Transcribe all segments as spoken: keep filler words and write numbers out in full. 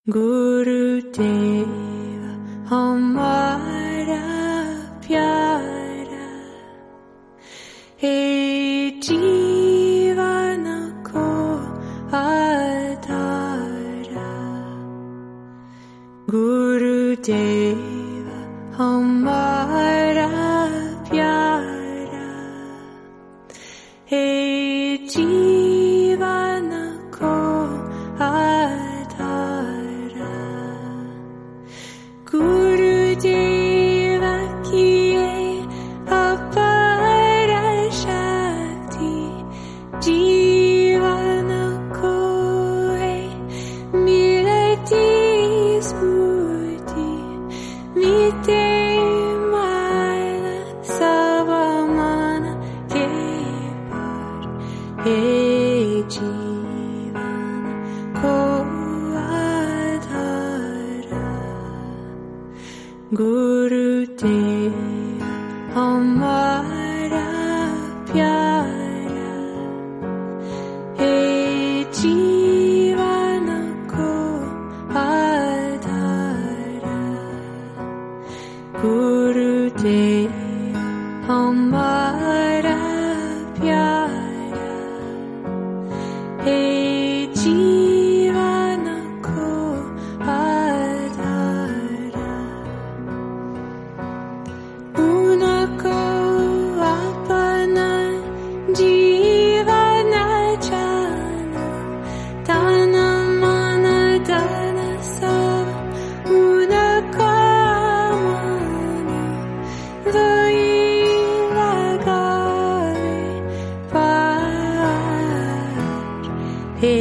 गुरुदेव हमारा प्यारा, हे जीवन को आधारा। गुरुदेव हमारा प्यारा, हे जीवन को आधारा। गुरुदेव की अपार शक्ति जीवन को है मिलती स्फूर्ति, मिटे माल सब मन के पार, हे जीवन को आधारा। गुरुदेव हमारा प्यारा, हे जीवन को आधारा। गुरुदेव हमारा प्यारा, हे जीवन को आधारा। उनको अपना जीवन जाना, तन मन धन सब उनको माना, वही लगावे पार, हे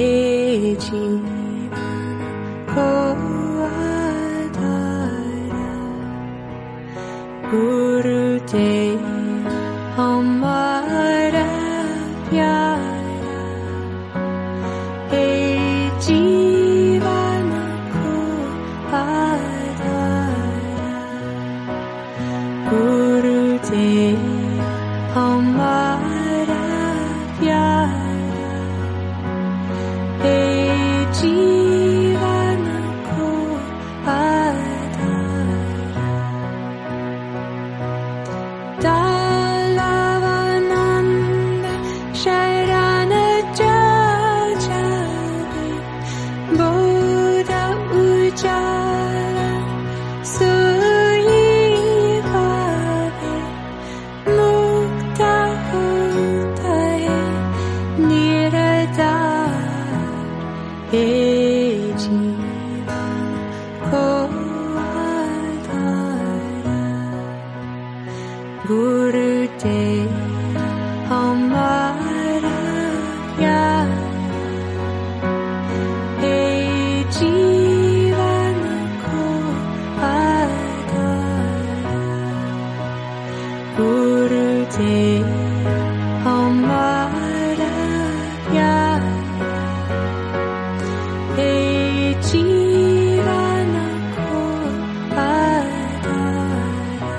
जीवन को आधारा। गुरुदेव हमारा प्यारा, हे जीवन को आधारा। गुरुदेव हमारा प्यारा, हे जीवन को आधारा। तालावानंद शरण जावे, बोध उजाला सोई पावे, मुक्त होता है निरधार, हे जीवन को आधारा। गुरुदेव हमारा प्यारा, हे जीवन को आधारा। गुरुदेव हमारा प्यारा, हे जीवन को आधारा।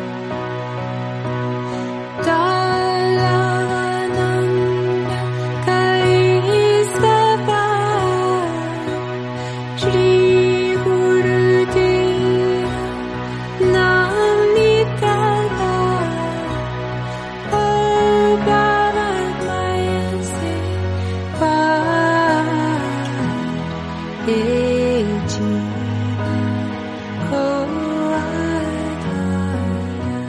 तालावानंद कई सवार, श्री गुरुदेव नाम निकला, ओ बाबा से पार, हे जीवन को आधारा।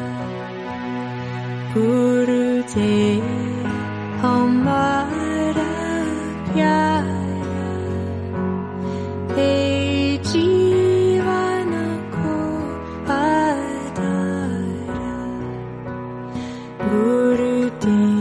गुरुदेव हमारा प्यारा, हे जीवन को आधारा। गुरुदेव